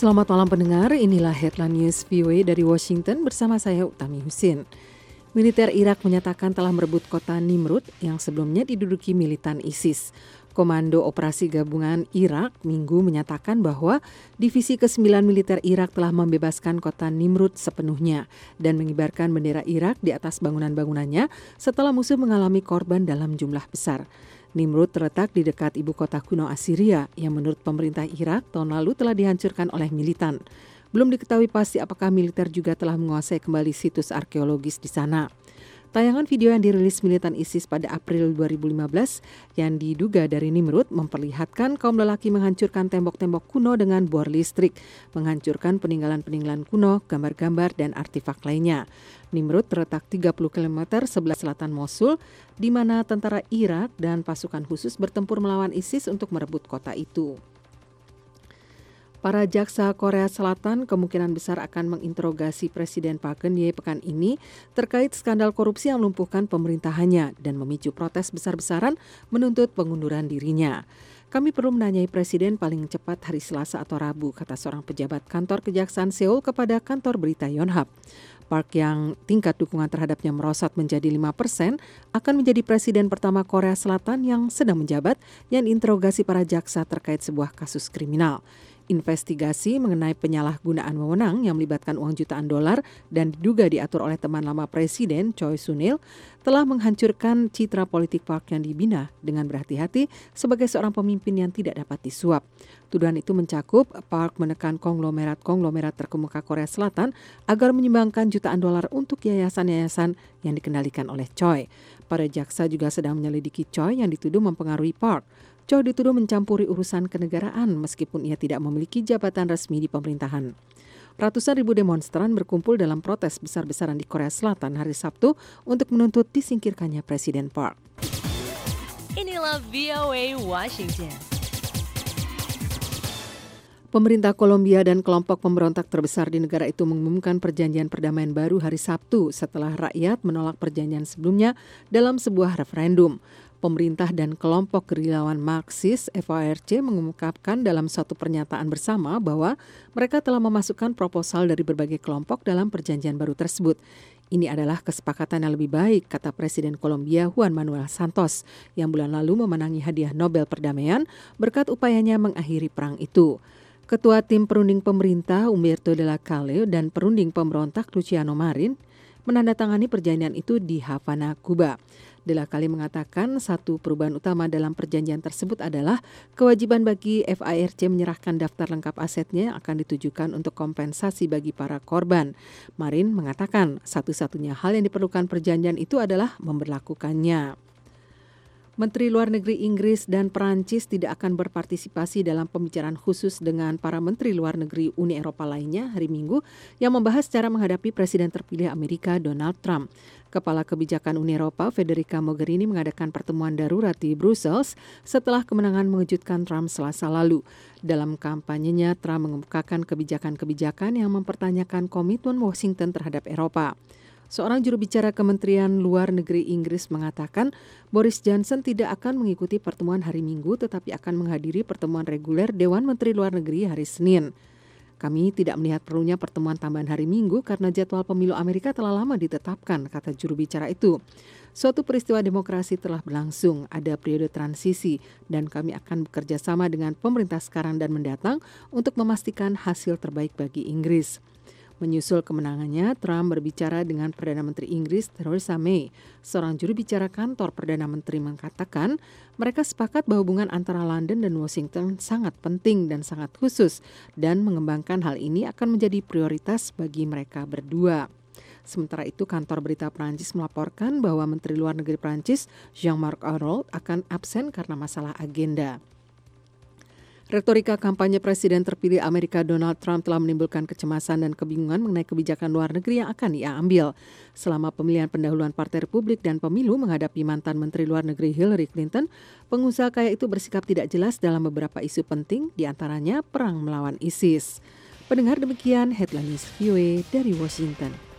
Selamat malam pendengar, inilah Headline News VOA dari Washington bersama saya Utami Husin. Militer Irak menyatakan telah merebut kota Nimrud yang sebelumnya diduduki militan ISIS. Komando Operasi Gabungan Irak Minggu menyatakan bahwa Divisi ke-9 Militer Irak telah membebaskan kota Nimrud sepenuhnya dan mengibarkan bendera Irak di atas bangunan-bangunannya setelah musuh mengalami korban dalam jumlah besar. Nimrud terletak di dekat ibu kota kuno Assyria yang menurut pemerintah Irak tahun lalu telah dihancurkan oleh militan. Belum diketahui pasti apakah militer juga telah menguasai kembali situs arkeologis di sana. Tayangan video yang dirilis militan ISIS pada April 2015 yang diduga dari Nimrud memperlihatkan kaum lelaki menghancurkan tembok-tembok kuno dengan bor listrik, menghancurkan peninggalan-peninggalan kuno, gambar-gambar, dan artefak lainnya. Nimrud terletak 30 km sebelah selatan Mosul, di mana tentara Irak dan pasukan khusus bertempur melawan ISIS untuk merebut kota itu. Para jaksa Korea Selatan kemungkinan besar akan menginterogasi Presiden Park Geun-hye pekan ini terkait skandal korupsi yang melumpuhkan pemerintahannya dan memicu protes besar-besaran menuntut pengunduran dirinya. Kami perlu menanyai Presiden paling cepat hari Selasa atau Rabu, kata seorang pejabat kantor Kejaksaan Seoul kepada kantor berita Yonhap. Park yang tingkat dukungan terhadapnya merosot menjadi 5% akan menjadi presiden pertama Korea Selatan yang sedang menjabat yang diinterogasi para jaksa terkait sebuah kasus kriminal. Investigasi mengenai penyalahgunaan wewenang yang melibatkan uang jutaan dolar dan diduga diatur oleh teman lama Presiden Choi Soon-il telah menghancurkan citra politik Park yang dibina dengan berhati-hati sebagai seorang pemimpin yang tidak dapat disuap. Tuduhan itu mencakup Park menekan konglomerat terkemuka Korea Selatan agar menyumbangkan jutaan dolar untuk yayasan-yayasan yang dikendalikan oleh Choi. Para jaksa juga sedang menyelidiki Choi yang dituduh mempengaruhi Park. Choi dituduh mencampuri urusan kenegaraan meskipun ia tidak memiliki jabatan resmi di pemerintahan. Ratusan ribu demonstran berkumpul dalam protes besar-besaran di Korea Selatan hari Sabtu untuk menuntut disingkirkannya Presiden Park. Inilah VOA Washington. Pemerintah Kolombia dan kelompok pemberontak terbesar di negara itu mengumumkan perjanjian perdamaian baru hari Sabtu setelah rakyat menolak perjanjian sebelumnya dalam sebuah referendum. Pemerintah dan kelompok gerilyawan Marxis FARC mengungkapkan dalam suatu pernyataan bersama bahwa mereka telah memasukkan proposal dari berbagai kelompok dalam perjanjian baru tersebut. Ini adalah kesepakatan yang lebih baik, kata Presiden Kolombia Juan Manuel Santos, yang bulan lalu memenangi hadiah Nobel Perdamaian berkat upayanya mengakhiri perang itu. Ketua Tim Perunding Pemerintah Humberto de la Calle dan perunding pemberontak Luciano Marin menandatangani perjanjian itu di Havana, Kuba. De la Calle mengatakan satu perubahan utama dalam perjanjian tersebut adalah kewajiban bagi FARC menyerahkan daftar lengkap asetnya yang akan ditujukan untuk kompensasi bagi para korban. Marin mengatakan satu-satunya hal yang diperlukan perjanjian itu adalah memberlakukannya. Menteri Luar Negeri Inggris dan Perancis tidak akan berpartisipasi dalam pembicaraan khusus dengan para Menteri Luar Negeri Uni Eropa lainnya hari Minggu yang membahas cara menghadapi Presiden terpilih Amerika Donald Trump. Kepala Kebijakan Uni Eropa Federica Mogherini mengadakan pertemuan darurat di Brussels setelah kemenangan mengejutkan Trump Selasa lalu. Dalam kampanyenya, Trump mengemukakan kebijakan-kebijakan yang mempertanyakan komitmen Washington terhadap Eropa. Seorang juru bicara Kementerian Luar Negeri Inggris mengatakan Boris Johnson tidak akan mengikuti pertemuan hari Minggu tetapi akan menghadiri pertemuan reguler Dewan Menteri Luar Negeri hari Senin. Kami tidak melihat perlunya pertemuan tambahan hari Minggu karena jadwal pemilu Amerika telah lama ditetapkan, kata juru bicara itu. Suatu peristiwa demokrasi telah berlangsung, ada periode transisi dan kami akan bekerja sama dengan pemerintah sekarang dan mendatang untuk memastikan hasil terbaik bagi Inggris. Menyusul kemenangannya, Trump berbicara dengan Perdana Menteri Inggris Theresa May. Seorang juru bicara kantor Perdana Menteri mengatakan mereka sepakat bahwa hubungan antara London dan Washington sangat penting dan sangat khusus dan mengembangkan hal ini akan menjadi prioritas bagi mereka berdua. Sementara itu, kantor berita Prancis melaporkan bahwa Menteri Luar Negeri Prancis Jean-Marc Ayrault akan absen karena masalah agenda. Retorika kampanye Presiden terpilih Amerika Donald Trump telah menimbulkan kecemasan dan kebingungan mengenai kebijakan luar negeri yang akan ia ambil. Selama pemilihan pendahuluan Partai Republik dan pemilu menghadapi mantan Menteri Luar Negeri Hillary Clinton, pengusaha kaya itu bersikap tidak jelas dalam beberapa isu penting, diantaranya perang melawan ISIS. Pendengar, demikian Headline News VOA dari Washington.